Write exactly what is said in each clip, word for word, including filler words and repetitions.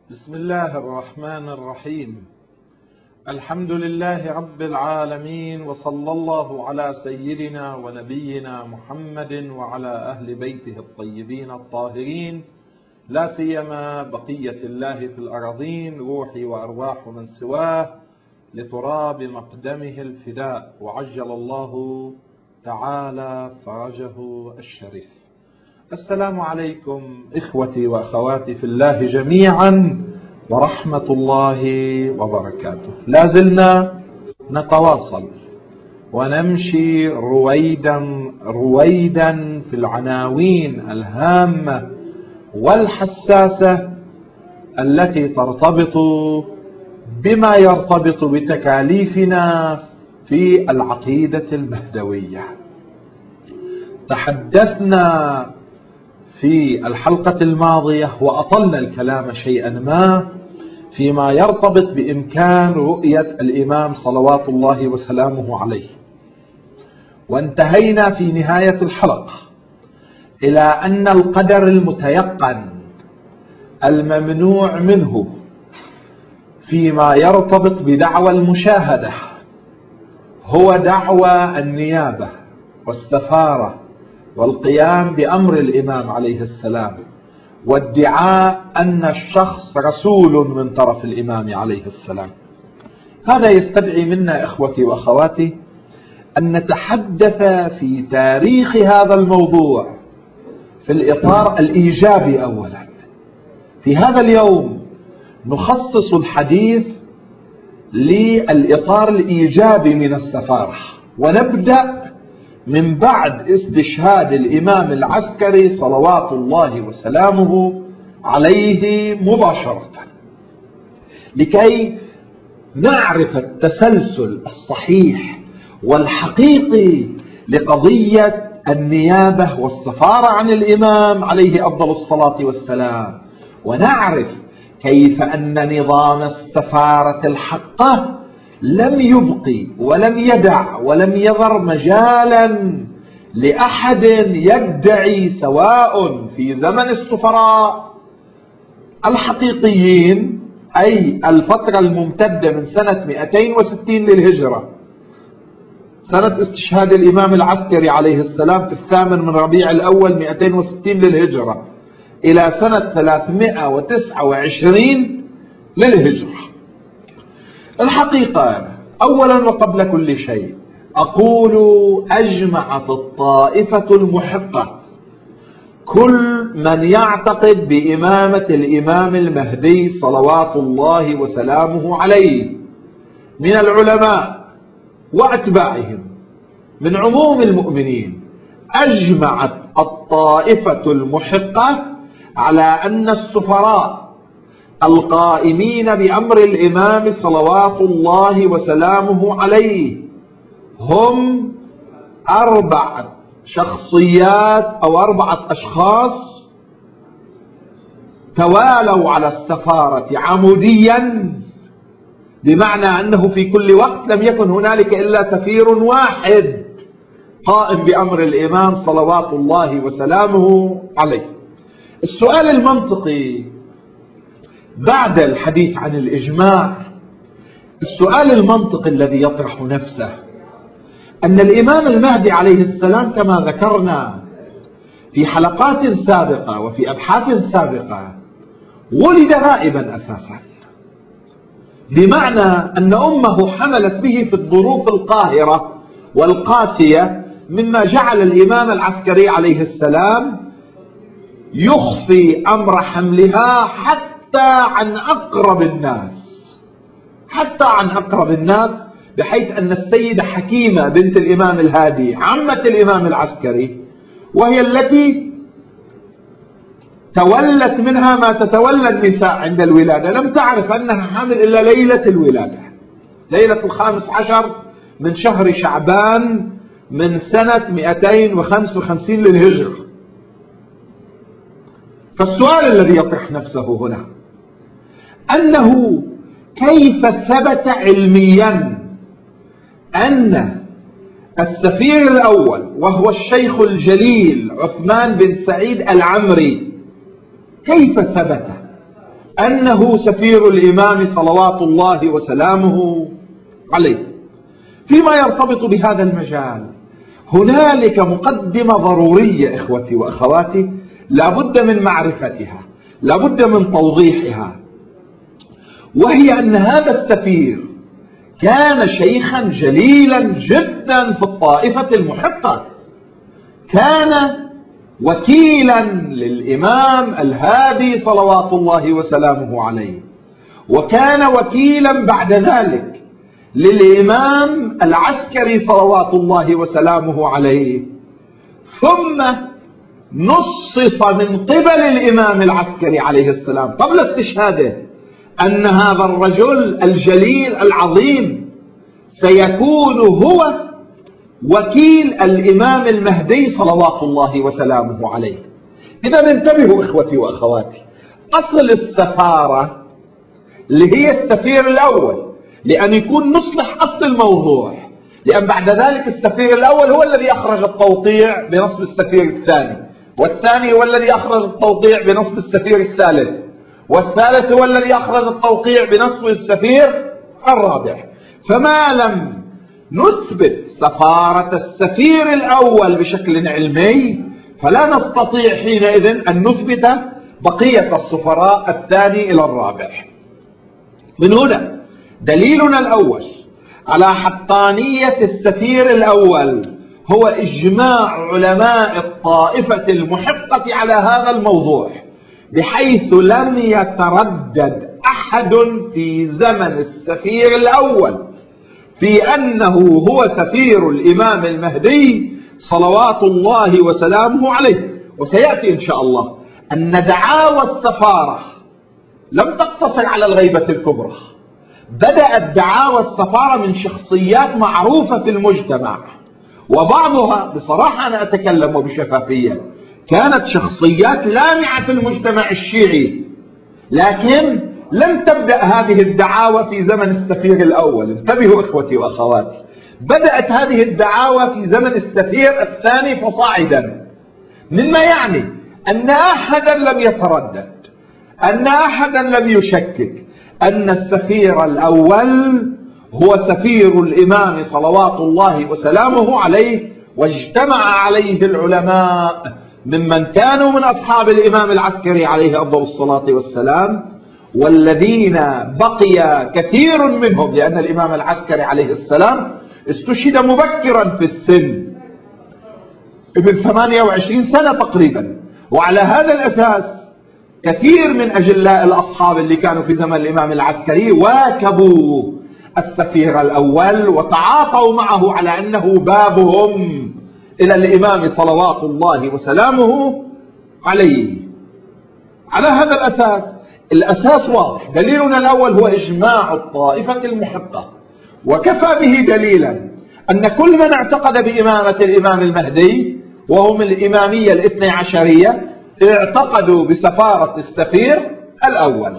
بسم الله الرحمن الرحيم. الحمد لله رب العالمين، وصلى الله على سيدنا ونبينا محمد وعلى أهل بيته الطيبين الطاهرين، لا سيما بقية الله في الأراضين، روحي وأرواح من سواه لتراب مقدمه الفداء، وعجل الله تعالى فرجه الشريف. السلام عليكم إخوتي وأخواتي في الله جميعا، ورحمة الله وبركاته. لا زلنا نتواصل ونمشي رويدا رويدا في العناوين الهامة والحساسة التي ترتبط بما يرتبط بتكاليفنا في العقيدة المهدوية. تحدثنا في الحلقة الماضية وأطلنا الكلام شيئا ما فيما يرتبط بإمكان رؤية الإمام صلوات الله وسلامه عليه، وانتهينا في نهاية الحلقة إلى أن القدر المتيقن الممنوع منه فيما يرتبط بدعوى المشاهدة هو دعوى النيابة والسفارة والقيام بأمر الإمام عليه السلام، وادعاء أن الشخص رسول من طرف الإمام عليه السلام. هذا يستدعي منا إخوتي وأخواتي أن نتحدث في تاريخ هذا الموضوع في الإطار الإيجابي. أولا، في هذا اليوم نخصص الحديث للإطار الإيجابي من السفارة، ونبدأ من بعد استشهاد الإمام العسكري صلوات الله وسلامه عليه مباشرة، لكي نعرف التسلسل الصحيح والحقيقي لقضية النيابة والسفارة عن الإمام عليه أفضل الصلاة والسلام، ونعرف كيف أن نظام السفارة الحقة لم يبقي ولم يدع ولم يذر مجالا لأحد يدعي، سواء في زمن السفراء الحقيقيين، أي الفترة الممتدة من سنة مئتين وستين للهجرة، سنة استشهاد الإمام العسكري عليه السلام في الثامن من ربيع الأول مئتين وستين للهجرة، إلى سنة ثلاثمئة وتسعة وعشرين للهجرة. الحقيقة أولا وقبل كل شيء أقول أجمعت الطائفة المحقة، كل من يعتقد بإمامة الإمام المهدي صلوات الله وسلامه عليه من العلماء وأتباعهم من عموم المؤمنين، أجمعت الطائفة المحقة على أن السفراء القائمين بأمر الإمام صلوات الله وسلامه عليه هم أربعة شخصيات أو أربعة أشخاص توالوا على السفارة عموديا، بمعنى أنه في كل وقت لم يكن هنالك إلا سفير واحد قائم بأمر الإمام صلوات الله وسلامه عليه. السؤال المنطقي بعد الحديث عن الإجماع، السؤال المنطقي الذي يطرح نفسه أن الإمام المهدي عليه السلام كما ذكرنا في حلقات سابقة وفي أبحاث سابقة ولد غائبا أساسا، بمعنى أن أمه حملت به في الظروف القاهرة والقاسية، مما جعل الإمام العسكري عليه السلام يخفي أمر حملها حتى عن أقرب الناس حتى عن أقرب الناس بحيث أن السيدة حكيمة بنت الإمام الهادي عمة الإمام العسكري، وهي التي تولت منها ما تتولى النساء عند الولادة، لم تعرف أنها حامل إلا ليلة الولادة، ليلة الخامس عشر من شهر شعبان من سنة مئتين وخمسة وخمسين للهجرة. فالسؤال الذي يطرح نفسه هنا أنه كيف ثبت علميا أن السفير الأول وهو الشيخ الجليل عثمان بن سعيد العمري، كيف ثبت أنه سفير الإمام صلوات الله وسلامه عليه. فيما يرتبط بهذا المجال هنالك مقدمة ضرورية إخوتي وأخواتي لا بد من معرفتها، لا بد من توضيحها، وهي أن هذا السفير كان شيخا جليلا جدا في الطائفة المحقة، كان وكيلا للإمام الهادي صلوات الله وسلامه عليه، وكان وكيلا بعد ذلك للإمام العسكري صلوات الله وسلامه عليه، ثم نصص من قبل الإمام العسكري عليه السلام قبل استشهاده أن هذا الرجل الجليل العظيم سيكون هو وكيل الإمام المهدي صلوات الله وسلامه عليه. إذا انتبهوا إخوتي وأخواتي، أصل السفارة اللي هي السفير الأول، لأن يكون نصلح أصل الموضوع، لأن بعد ذلك السفير الأول هو الذي أخرج التوقيع بنصب السفير الثاني، والثاني هو الذي أخرج التوقيع بنصب السفير الثالث، والثالث هو الذي أخرج التوقيع بنصب السفير الرابع. فما لم نثبت سفارة السفير الأول بشكل علمي فلا نستطيع حينئذ أن نثبت بقية السفراء الثاني إلى الرابع. من هنا دليلنا الأول على حقانية السفير الأول هو إجماع علماء الطائفة المحقة على هذا الموضوع، بحيث لم يتردد أحد في زمن السفير الأول في أنه هو سفير الإمام المهدي صلوات الله وسلامه عليه. وسيأتي إن شاء الله أن دعاوى السفارة لم تقتصر على الغيبة الكبرى، بدأت دعاوى السفارة من شخصيات معروفة في المجتمع، وبعضها بصراحة أنا أتكلم وبشفافية كانت شخصيات لامعة في المجتمع الشيعي، لكن لم تبدأ هذه الدعاوى في زمن السفير الأول. انتبهوا إخوتي وأخواتي، بدأت هذه الدعاوى في زمن السفير الثاني فصاعدا، مما يعني أن أحدا لم يتردد، أن أحدا لم يشكك أن السفير الأول هو سفير الإمام صلوات الله وسلامه عليه، واجتمع عليه العلماء ممن كانوا من أصحاب الإمام العسكري عليه أفضل الصلاة والسلام، والذين بقي كثير منهم، لأن الإمام العسكري عليه السلام استشهد مبكرا في السن، ابن ثمانية وعشرين سنة تقريبا، وعلى هذا الأساس كثير من أجلاء الأصحاب اللي كانوا في زمن الإمام العسكري واكبوا السفير الأول وتعاطوا معه على أنه بابهم إلى الإمام صلوات الله وسلامه عليه. على هذا الأساس، الأساس واضح، دليلنا الأول هو إجماع الطائفة المحقة، وكفى به دليلا أن كل من اعتقد بإمامة الإمام المهدي وهم الإمامية الاثني عشرية اعتقدوا بسفارة السفير الأول.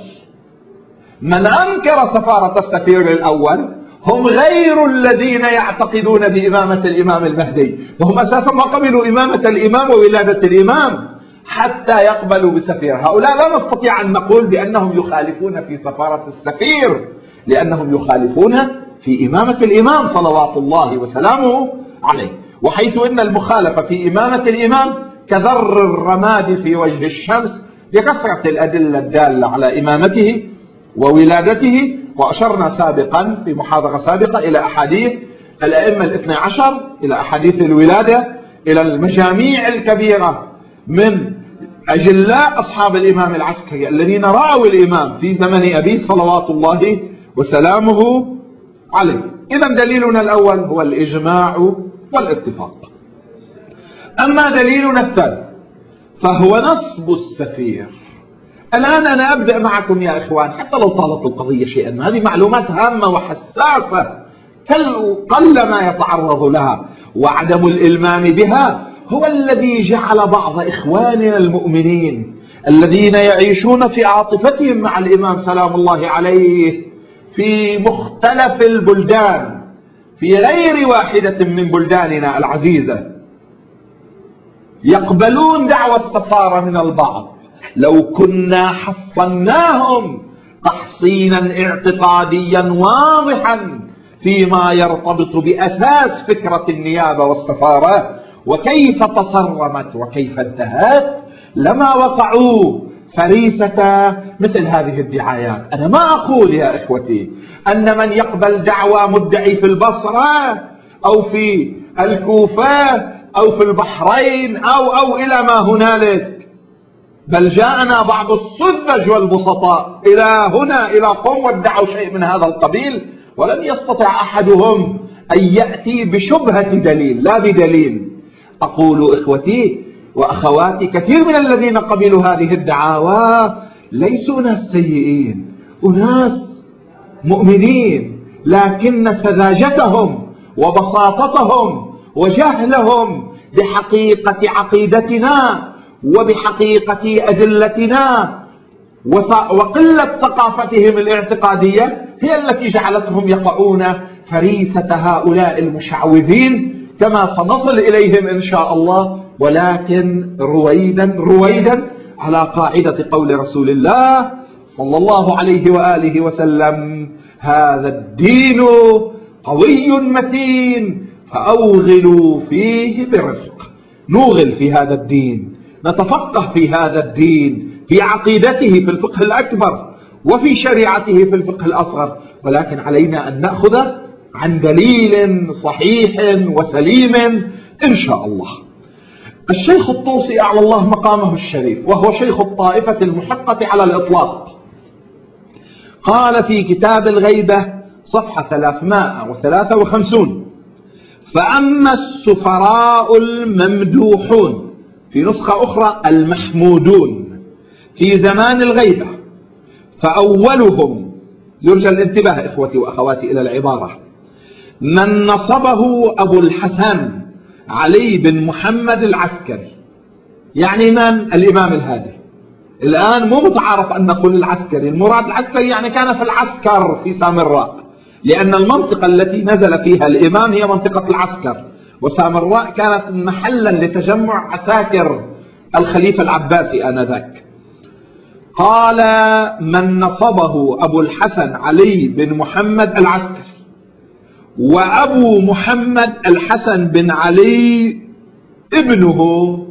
من أنكر سفارة السفير الأول هم غير الذين يعتقدون بإمامة الإمام المهدي، وهم أساسا ما قبلوا إمامة الإمام وولادة الإمام حتى يقبلوا بسفير. هؤلاء لا نستطيع أن نقول بأنهم يخالفون في سفارة السفير، لأنهم يخالفون في إمامة الإمام صلوات الله وسلامه عليه، وحيث إن المخالفة في إمامة الإمام كذر الرماد في وجه الشمس لكثرة الأدلة الدالة على إمامته وولادته. وأشرنا سابقا في محاضرة سابقة إلى أحاديث الأئمة الاثنى عشر، إلى أحاديث الولادة، إلى المجاميع الكبيرة من أجلاء أصحاب الإمام العسكري الذين رأوا الإمام في زمن أبيه صلوات الله وسلامه عليه. إذن دليلنا الأول هو الإجماع والاتفاق. أما دليلنا الثاني فهو نصب السفير. الآن أنا أبدأ معكم يا إخوان حتى لو طالت القضية شيئا، هذه معلومات هامة وحساسة قل ما يتعرض لها، وعدم الإلمام بها هو الذي جعل بعض إخواننا المؤمنين الذين يعيشون في عاطفتهم مع الإمام سلام الله عليه في مختلف البلدان في غير واحدة من بلداننا العزيزة يقبلون دعوى السفارة من البعض لو كنا حصناهم تحصينا اعتقاديا واضحا فيما يرتبط بأساس فكرة النيابة والسفارة وكيف تصرمت وكيف انتهت، لما وقعوا فريسة مثل هذه الدعايات. أنا ما أقول يا إخوتي أن من يقبل دعوى مدعي في البصرة أو في الكوفة أو في البحرين أو أو إلى ما هنالك، بل جاءنا بعض السذج والبسطاء إلى هنا إلى قم وادعوا شيء من هذا القبيل، ولم يستطع أحدهم أن يأتي بشبهة دليل لا بدليل. أقول إخوتي وأخواتي كثير من الذين قبلوا هذه الدعاوى ليسوا ناس سيئين، أناس مؤمنين، لكن سذاجتهم وبساطتهم وجهلهم بحقيقة عقيدتنا وبحقيقة أدلتنا وقلة ثقافتهم الاعتقادية هي التي جعلتهم يقعون فريسة هؤلاء المشعوذين، كما سنصل إليهم إن شاء الله، ولكن رويدا رويدا على قاعدة قول رسول الله صلى الله عليه وآله وسلم: هذا الدين قوي متين فأوغلوا فيه برفق. نوغل في هذا الدين، نتفقه في هذا الدين، في عقيدته في الفقه الأكبر وفي شريعته في الفقه الأصغر، ولكن علينا أن نأخذ عن دليل صحيح وسليم إن شاء الله. الشيخ الطوسي أعلى الله مقامه الشريف، وهو شيخ الطائفة المحقة على الإطلاق، قال في كتاب الغيبة صفحة ثلاثمائة وثلاثة وخمسين: فأما السفراء الممدوحون، في نسخة أخرى المحمودون، في زمان الغيبة، فأولهم، يرجى الانتباه إخوتي وأخواتي إلى العبارة، من نصبه أبو الحسن علي بن محمد العسكري. يعني من؟ الإمام الهادي. الآن مو متعارف أن نقول العسكري، المراد العسكري يعني كان في العسكر في سامراء، لأن المنطقة التي نزل فيها الإمام هي منطقة العسكر، وسامراء كانت محلا لتجمع عساكر الخليفة العباسي آنذاك. قال: من نصبه أبو الحسن علي بن محمد العسكري، وأبو محمد الحسن بن علي ابنه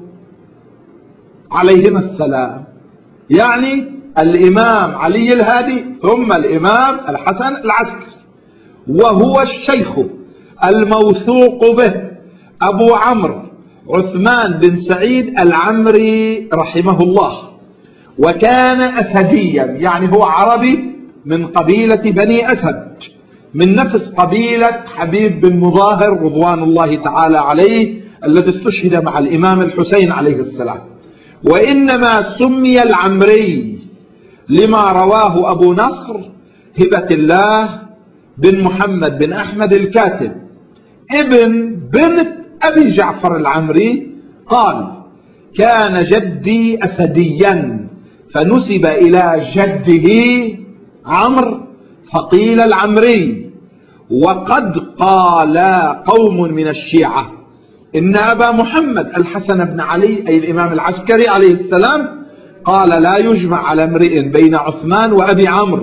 عليهما السلام، يعني الإمام علي الهادي ثم الإمام الحسن العسكري، وهو الشيخ الموثوق به أبو عمرو عثمان بن سعيد العمري رحمه الله، وكان أسديا، يعني هو عربي من قبيلة بني أسد، من نفس قبيلة حبيب بن مظاهر رضوان الله تعالى عليه الذي استشهد مع الإمام الحسين عليه السلام. وإنما سمي العمري لما رواه أبو نصر هبة الله بن محمد بن أحمد الكاتب ابن بنت أبي جعفر العمري، قال: كان جدي أسديا فنسب إلى جده عمرو فقيل العمري. وقد قال قوم من الشيعة إن أبا محمد الحسن بن علي أي الإمام العسكري عليه السلام قال: لا يجمع على امرئ بين عثمان وأبي عمرو،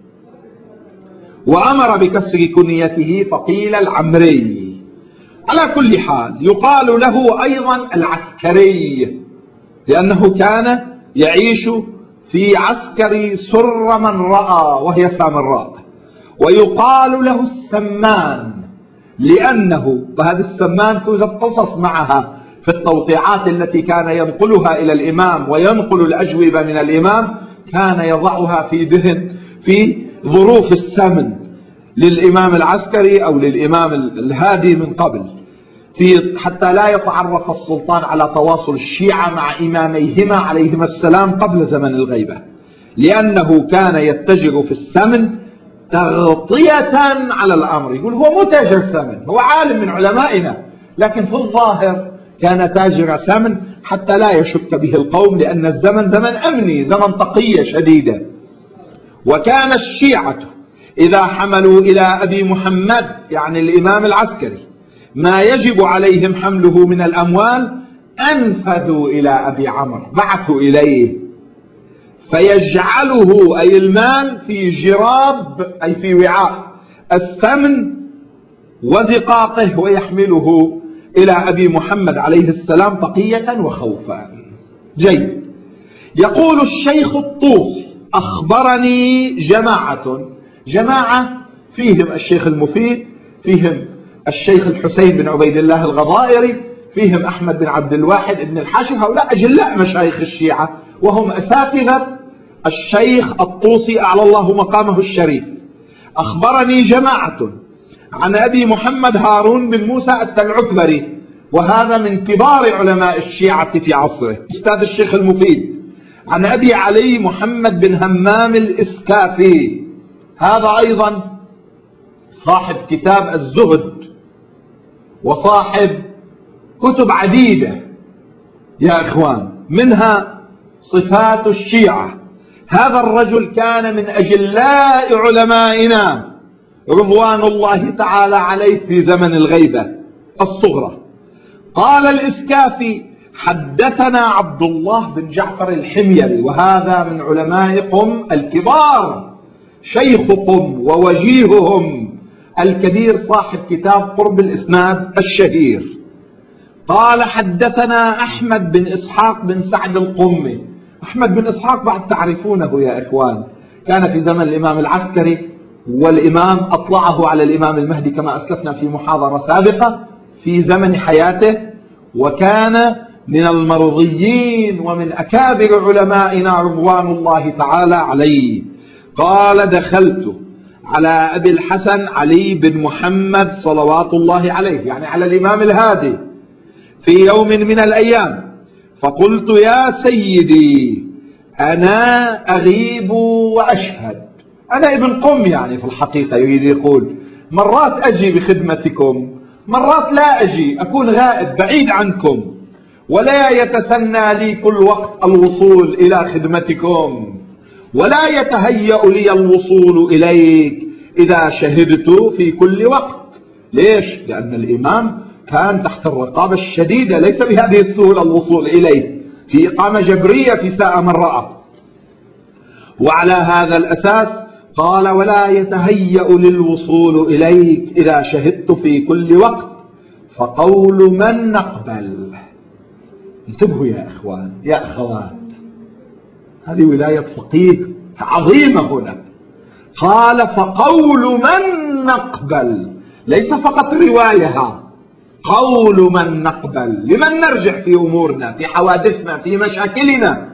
وأمر بكسر كنيته فقيل العمري. على كل حال يقال له أيضا العسكري لأنه كان يعيش في عسكر سر من رأى وهي سامراء. ويقال له السمان لأنه، وهذا السمان توجد قصص معها في التوقيعات التي كان ينقلها إلى الإمام وينقل الأجوبة من الإمام، كان يضعها في دهن في ظروف السمن للإمام العسكري أو للإمام الهادي من قبل، في حتى لا يتعرف السلطان على تواصل الشيعة مع إماميهما عليهما السلام قبل زمن الغيبة، لأنه كان يتجر في السمن تغطية على الأمر. يقول هو مو تاجر سمن، هو عالم من علمائنا، لكن في الظاهر كان تاجر سمن حتى لا يشك به القوم، لأن الزمن زمن أمني، زمن تقية شديدة. وكان الشيعة إذا حملوا إلى أبي محمد يعني الإمام العسكري ما يجب عليهم حمله من الأموال أنفذوا إلى أبي عمرو، بعثوا إليه فيجعله أي المال في جراب أي في وعاء السمن وزقاقه ويحمله إلى أبي محمد عليه السلام تقية وخوفا. جيد. يقول الشيخ الطوسي أخبرني جماعة، جماعة فيهم الشيخ المفيد، فيهم الشيخ الحسين بن عبيد الله الغضائري، فيهم أحمد بن عبد الواحد بن الحاشم، هؤلاء أجلاء مشايخ الشيعة وهم أساتذة الشيخ الطوسي أعلى الله مقامه الشريف. أخبرني جماعة عن أبي محمد هارون بن موسى التلعثبري، وهذا من كبار علماء الشيعة في عصره، أستاذ الشيخ المفيد، عن أبي علي محمد بن همام الإسكافي، هذا أيضا صاحب كتاب الزهد وصاحب كتب عديدة يا إخوان، منها صفات الشيعة. هذا الرجل كان من أجلاء علمائنا رضوان الله تعالى عليه في زمن الغيبة الصغرى. قال الإسكافي: حدثنا عبد الله بن جعفر الحميري، وهذا من علماء قم الكبار، شيخ قم ووجيههم الكبير، صاحب كتاب قرب الإسناد الشهير. قال: حدثنا أحمد بن إسحاق بن سعد القمي. أحمد بن إسحاق بعد تعرفونه يا إخوان، كان في زمن الإمام العسكري، والإمام أطلعه على الإمام المهدي كما أسلفنا في محاضرة سابقة في زمن حياته، وكان من المرضيين ومن أكابر علمائنا رضوان الله تعالى عليه. قال: دخلت على أبي الحسن علي بن محمد صلوات الله عليه، يعني على الإمام الهادي، في يوم من الأيام، فقلت: يا سيدي أنا أغيب وأشهد. أنا ابن قم يعني في الحقيقة، يريد يقول مرات أجي بخدمتكم، مرات لا أجي، أكون غائب بعيد عنكم، ولا يتسنى لي كل وقت الوصول إلى خدمتكم، ولا يتهيأ لي الوصول إليك إذا شهدت في كل وقت. ليش؟ لأن الإمام كان تحت الرقابة الشديدة، ليس بهذه السهولة الوصول إليه، في إقامة جبرية في ساعة من رأى. وعلى هذا الأساس قال: ولا يتهيأ للوصول إليك إذا شهدت في كل وقت، فقول من نقبل. انتبهوا يا إخوان يا أخوات، هذه ولاية فقيه عظيمة هنا. قال: فقول من نقبل، ليس فقط روايها، قول من نقبل، لمن نرجع في أمورنا، في حوادثنا، في مشاكلنا،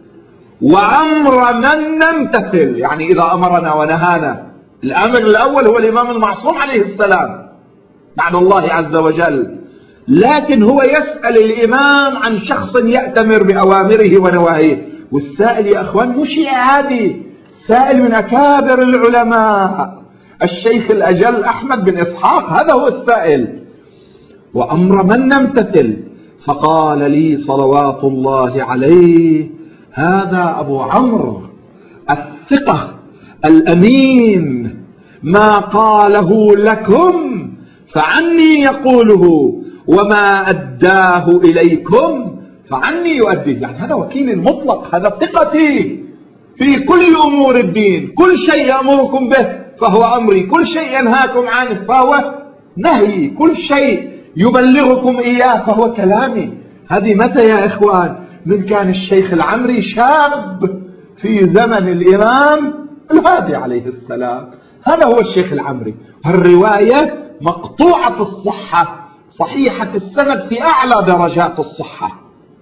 وأمر من نمتثل، يعني إذا أمرنا ونهانا. الأمر الأول هو الإمام المعصوم عليه السلام بعد الله عز وجل، لكن هو يسأل الإمام عن شخص يأتمر بأوامره ونواهيه. والسائل يا أخوان مش عادي، سائل من أكابر العلماء، الشيخ الأجل أحمد بن إسحاق، هذا هو السائل. وأمر من نمتثل، فقال لي صلوات الله عليه: هذا أبو عمرو الثقة الأمين، ما قاله لكم فعني يقوله، وما أداه إليكم فعني يؤديه. يعني هذا وكيل المطلق، هذا ثقتي في كل أمور الدين، كل شيء يأمركم به فهو أمري، كل شيء ينهاكم عنه فهو نهي، كل شيء يبلغكم إياه فهو كلامي. هذه متى يا إخوان؟ من كان الشيخ العمري شاب في زمن الإمام الهادي عليه السلام، هذا هو الشيخ العمري. الرواية مقطوعة الصحة، صحيحة السند في أعلى درجات الصحة.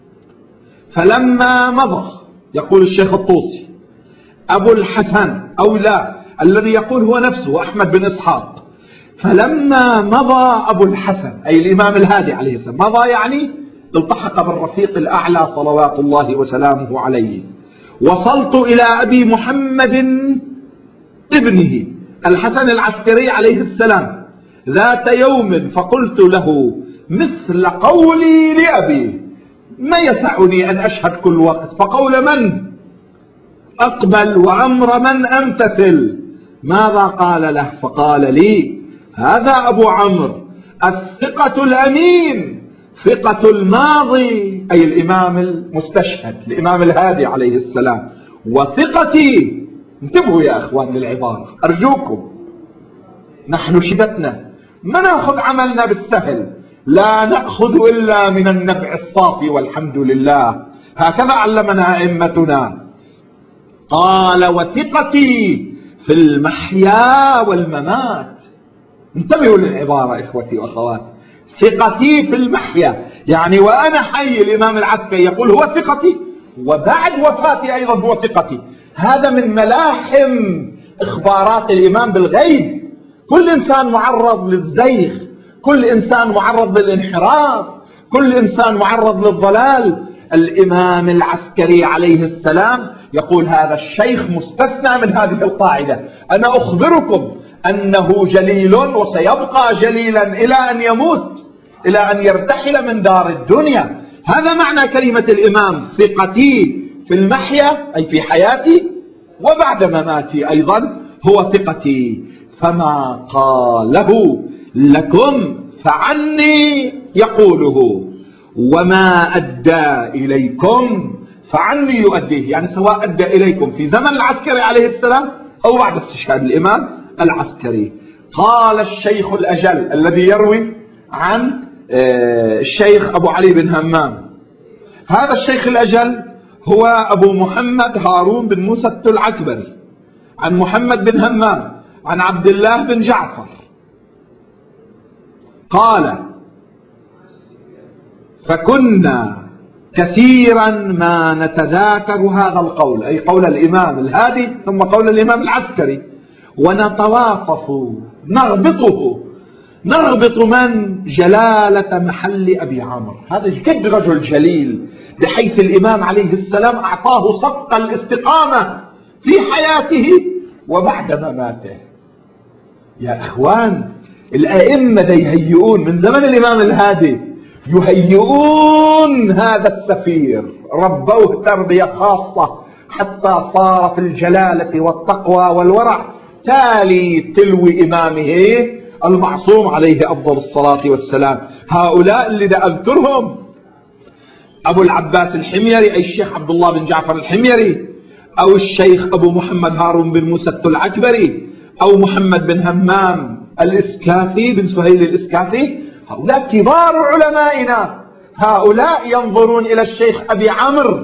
فلما مضى، يقول الشيخ الطوسي، أبو الحسن أو لا، الذي يقول هو نفسه أحمد بن إسحاق، فلما مضى أبو الحسن أي الإمام الهادي عليه السلام، مضى يعني التحق بالرفيق الأعلى صلوات الله وسلامه عليه، وصلت إلى أبي محمد ابنه الحسن العسكري عليه السلام ذات يوم، فقلت له مثل قولي لأبي: ما يسعني أن أشهد كل وقت، فقول من أقبل وأمر من أمتثل. ماذا قال له؟ فقال لي: هذا أبو عمرو الثقة الأمين، ثقة الماضي أي الإمام المستشهد الإمام الهادي عليه السلام، وثقتي. انتبهوا يا أخوان للعبارة أرجوكم، نحن شدتنا ما نأخذ عملنا بالسهل، لا نأخذ إلا من النبع الصافي والحمد لله، هكذا علمنا أئمتنا. قال وثقتي في المحيا والممات. انتبهوا للعبارة إخوتي وأخواتي، ثقتي في المحيا يعني وأنا حي. الإمام العسكري يقول هو ثقتي، وبعد وفاتي أيضا هو ثقتي. هذا من ملاحم إخبارات الإمام بالغيب. كل إنسان معرض للزيغ، كل إنسان معرض للانحراف، كل إنسان معرض للضلال. الإمام العسكري عليه السلام يقول هذا الشيخ مستثنى من هذه القاعدة. أنا أخبركم أنه جليل وسيبقى جليلا إلى أن يموت، إلى أن يرتحل من دار الدنيا. هذا معنى كلمة الإمام، ثقتي في المحيا أي في حياتي، وبعد مماتي أيضا هو ثقتي. فما قاله لكم فعني يقوله، وما أدى إليكم فعني يؤديه. يعني سواء أدى إليكم في زمن العسكري عليه السلام أو بعد استشهاد الإمام العسكري. قال الشيخ الأجل الذي يروي عن الشيخ أبو علي بن همام، هذا الشيخ الأجل هو أبو محمد هارون بن موسى العكبري، عن محمد بن همام عن عبد الله بن جعفر. قال فكنا كثيرا ما نتذاكر هذا القول، أي قول الإمام الهادي ثم قول الإمام العسكري، ونتواصف نغبطه، نغبط من جلالة محل أبي عمرو. هذا جد رجل جليل بحيث الإمام عليه السلام أعطاه صدق الاستقامة في حياته وبعد مماته. يا أخوان الأئمة يهيئون من زمن الإمام الهادي، يهيئون هذا السفير، ربوه تربية خاصة حتى صار في الجلالة والتقوى والورع تالي تلو إمامه المعصوم عليه أفضل الصلاة والسلام. هؤلاء اللي دا أذكرهم أبو العباس الحميري أي الشيخ عبد الله بن جعفر الحميري، أو الشيخ أبو محمد هارون بن موسى العكبري، أو محمد بن همام الإسكافي بن سهيل الإسكافي، هؤلاء كبار علمائنا. هؤلاء ينظرون إلى الشيخ أبي عمرو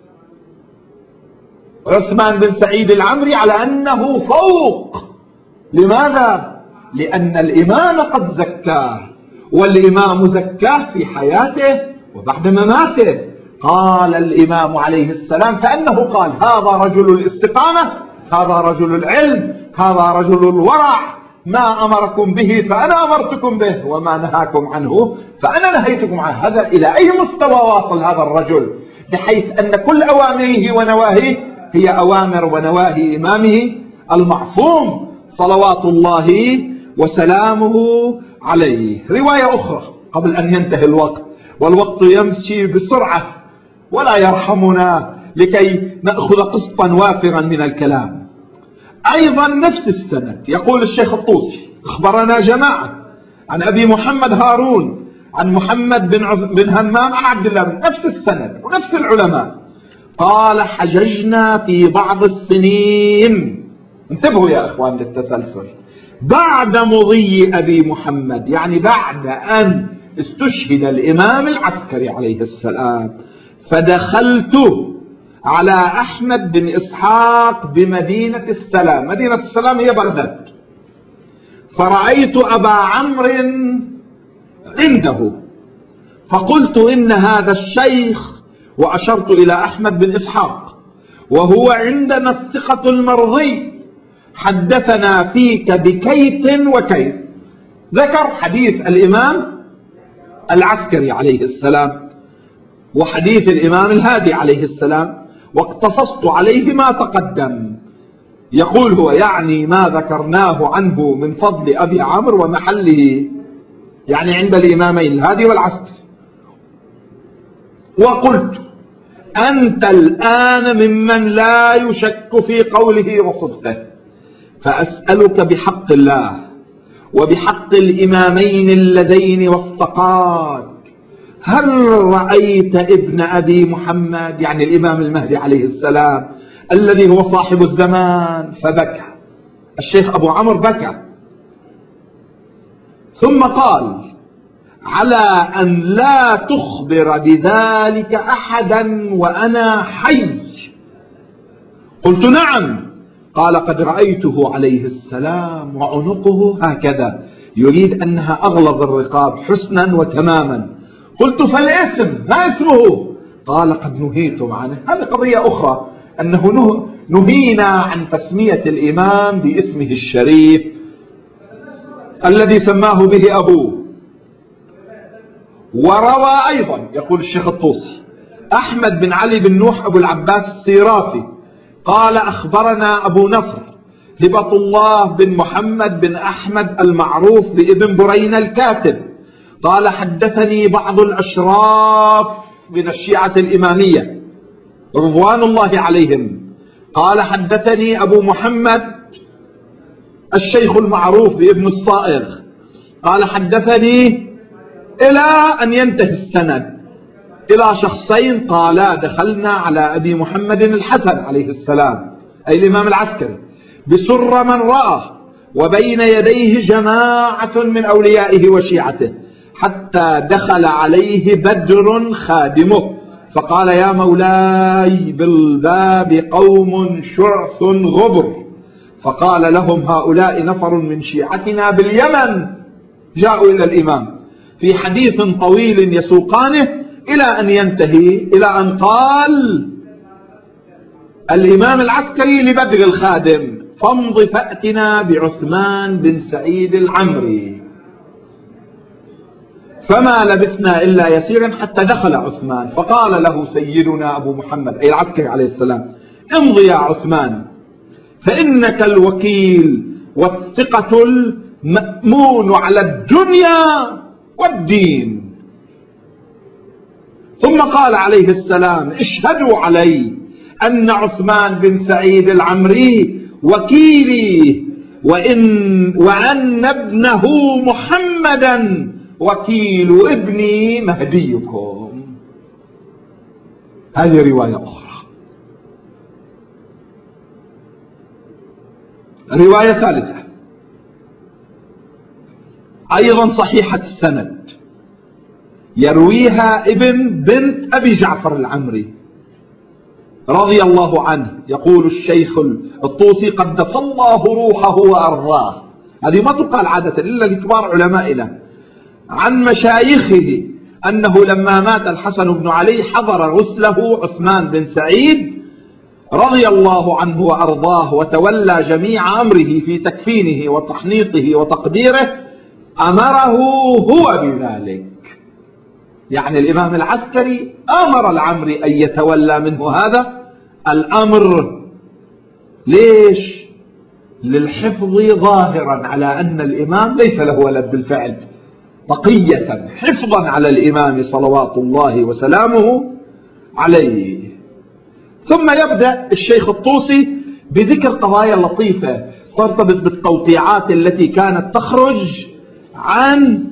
عثمان بن سعيد العمري على أنه فوق. لماذا؟ لأن الإمام قد زكاه، والإمام زكاه في حياته وبعد مماته. قال الإمام عليه السلام كأنه قال هذا رجل الاستقامة، هذا رجل العلم، هذا رجل الورع، ما أمركم به فأنا أمرتكم به، وما نهاكم عنه فأنا نهيتكم عنه. هذا إلى أي مستوى واصل هذا الرجل، بحيث أن كل أوامره ونواهيه هي أوامر ونواهي إمامه المعصوم صلوات الله وسلامه عليه. رواية أخرى قبل أن ينتهي الوقت، والوقت يمشي بسرعة ولا يرحمنا لكي نأخذ قسطا وافرا من الكلام. أيضا نفس السند يقول الشيخ الطوسي أخبرنا جماعة عن أبي محمد هارون عن محمد بن, عز... بن همام عن عبد الله بن، نفس السند ونفس العلماء. قال حججنا في بعض السنين، انتبهوا يا أخوان للتسلسل، بعد مضي أبي محمد، يعني بعد أن استشهد الإمام العسكري عليه السلام، فدخلت على أحمد بن إسحاق بمدينة السلام. مدينة السلام هي بغداد. فرأيت أبا عمرو عنده، فقلت إن هذا الشيخ، وأشرت إلى أحمد بن إسحاق، وهو عندنا الثقة المرضي، حدثنا فيك بكيت وكيت. ذكر حديث الإمام العسكري عليه السلام وحديث الإمام الهادي عليه السلام، واقتصصت عليه ما تقدم. يقول هو يعني ما ذكرناه عنه من فضل أبي عمرو ومحله، يعني عند الإمامين الهادي والعسكري. وقلت أنت الآن ممن لا يشك في قوله وصدقه، فأسألك بحق الله وبحق الإمامين اللذين وفقاك، هل رأيت ابن أبي محمد يعني الإمام المهدي عليه السلام الذي هو صاحب الزمان، فبكى الشيخ أبو عمرو بكى، ثم قال: على أن لا تخبر بذلك أحدا وأنا حي. قلت: نعم. قال: قد رأيته عليه السلام وعنقه هكذا، يريد أنها أغلظ الرقاب حسنا وتماما. قلت: فالاسم ما اسمه؟ قال: قد نهيتم عنه. هذه قضية أخرى، أنه نهينا عن تسمية الإمام باسمه الشريف الذي سماه به أبوه. وروى أيضا، يقول الشيخ الطوسي، أحمد بن علي بن نوح أبو العباس السيرافي قال: أخبرنا أبو نصر هبة الله بن محمد بن أحمد المعروف بابن برينة الكاتب قال: حدثني بعض الأشراف من الشيعة الإمامية رضوان الله عليهم، قال: حدثني أبو محمد الشيخ المعروف بابن الصائغ قال: حدثني، إلى أن ينتهي السند إلى شخصين قالا: دخلنا على أبي محمد الحسن عليه السلام، أي الإمام العسكري، بسر من رأى، وبين يديه جماعة من أوليائه وشيعته، حتى دخل عليه بدر خادمه فقال: يا مولاي بالباب قوم شعث غبر. فقال لهم: هؤلاء نفر من شيعتنا باليمن جاءوا إلى الإمام في حديث طويل يسوقانه، إلى أن ينتهي إلى أن قال الإمام العسكري لبدر الخادم: فامض فأتنا بعثمان بن سعيد العمري. فما لبثنا إلا يسيرا حتى دخل عثمان، فقال له سيدنا أبو محمد أي العسكري عليه السلام: امضي يا عثمان، فإنك الوكيل والثقة المأمون على الدنيا والدين. ثم قال عليه السلام: اشهدوا علي أن عثمان بن سعيد العمري وكيلي، وإن وأن ابنه محمدا وكيل ابني مهديكم. هذه رواية أخرى. رواية ثالثة أيضا صحيحة السند، يرويها ابن بنت أبي جعفر العمري رضي الله عنه. يقول الشيخ الطوسي: قدس الله روحه وأرضاه. هذه ما تقال عادة إلا لكبار علمائنا عن مشايخه، أنه لما مات الحسن بن علي حضر غسله عثمان بن سعيد رضي الله عنه وأرضاه، وتولى جميع أمره في تكفينه وتحنيطه وتقديره، أمره هو بذلك. يعني الإمام العسكري أمر العمري أن يتولى منه هذا الأمر. ليش؟ للحفظ ظاهرا على أن الإمام ليس له ولد بالفعل، بقية حفظا على الإمام صلوات الله وسلامه عليه. ثم يبدأ الشيخ الطوسي بذكر قضايا لطيفة ترتبط بالتوقيعات التي كانت تخرج عن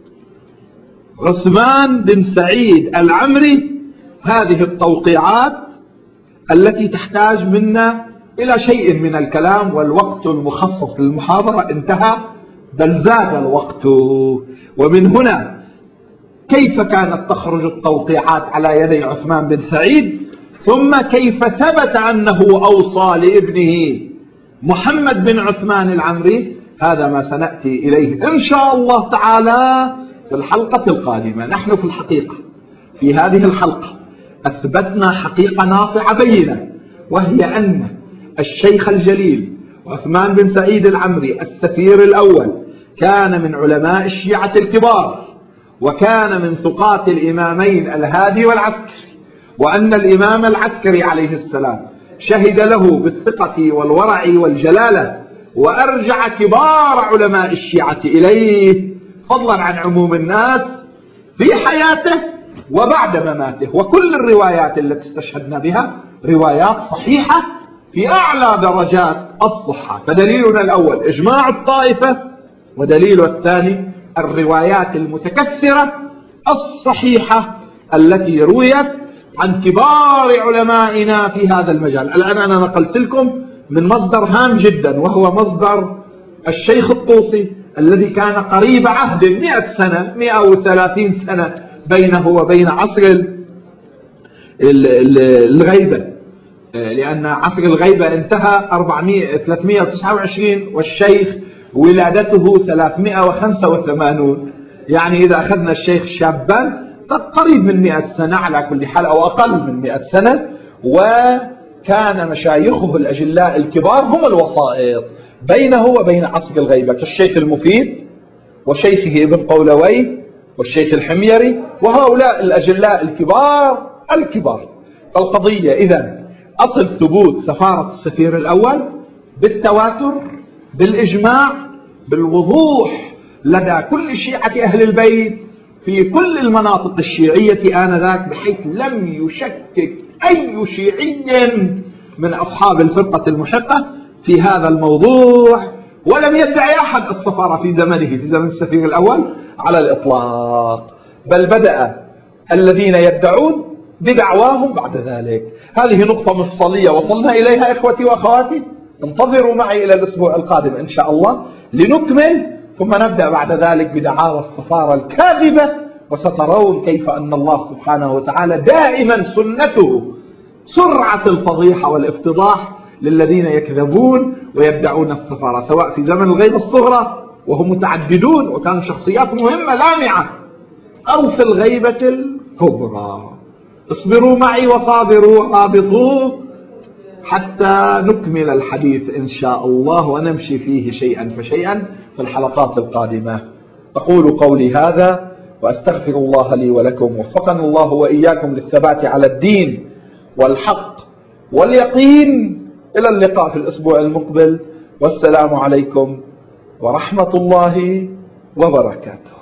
عثمان بن سعيد العمري. هذه التوقيعات التي تحتاج منا إلى شيء من الكلام، والوقت المخصص للمحاضرة انتهى، بل زاد الوقت. ومن هنا كيف كانت تخرج التوقيعات على يدي عثمان بن سعيد، ثم كيف ثبت أنه أوصى لابنه محمد بن عثمان العمري. هذا ما سنأتي إليه إن شاء الله تعالى في الحلقة القادمة. نحن في الحقيقة في هذه الحلقة أثبتنا حقيقة ناصعة بينة، وهي أن الشيخ الجليل عثمان بن سعيد العمري السفير الأول كان من علماء الشيعة الكبار، وكان من ثقات الإمامين الهادي والعسكري، وأن الإمام العسكري عليه السلام شهد له بالثقة والورع والجلالة، وأرجع كبار علماء الشيعة إليه فضلا عن عموم الناس في حياته وبعد مماته. وكل الروايات التي استشهدنا بها روايات صحيحة في أعلى درجات الصحة. فدليلنا الأول إجماع الطائفة، ودليل الثاني الروايات المتكثرة الصحيحة التي رويت عن كبار علمائنا في هذا المجال. الآن أنا نقلت لكم من مصدر هام جدا، وهو مصدر الشيخ الطوسي الذي كان قريب عهد مئة سنة، مئة وثلاثين سنة بينه وبين عصر الغيبة، لأن عصر الغيبة انتهى ثلاثمئة وتسعة وعشرين والشيخ ولادته ثلاثمئة وخمسة وثمانين، يعني إذا أخذنا الشيخ شابا قريب من مئة سنة على كل حال أو أقل من مئة سنة. وكان مشايخه الأجلاء الكبار هم الوسائط بينه وبين عصر الغيبة، كالشيخ المفيد وشيخه ابن قولوي والشيخ الحميري، وهؤلاء الأجلاء الكبار الكبار. فالقضية إذن أصل ثبوت سفارة السفير الأول بالتواتر، بالإجماع، بالوضوح لدى كل شيعة أهل البيت في كل المناطق الشيعية آنذاك، بحيث لم يشكك أي شيعي من أصحاب الفرقة المحقة في هذا الموضوع، ولم يدعي أحد السفارة في زمنه في زمن السفير الأول على الإطلاق، بل بدأ الذين يدعون بدعواهم بعد ذلك. هذه نقطة مفصلية وصلنا إليها إخوتي وأخواتي. انتظروا معي إلى الأسبوع القادم إن شاء الله لنكمل، ثم نبدأ بعد ذلك بدعاوى السفارة الكاذبة، وسترون كيف أن الله سبحانه وتعالى دائما سنته سرعة الفضيحة والافتضاح للذين يكذبون ويدعون السفارة، سواء في زمن الغيبة الصغرى وهم متعددون وكانوا شخصيات مهمة لامعة، أو في الغيبة الكبرى. اصبروا معي وصابروا ورابطوا حتى نكمل الحديث إن شاء الله، ونمشي فيه شيئا فشيئا في الحلقات القادمة. أقول قولي هذا وأستغفر الله لي ولكم، وفقنا الله وإياكم للثبات على الدين والحق واليقين. إلى اللقاء في الأسبوع المقبل، والسلام عليكم ورحمة الله وبركاته.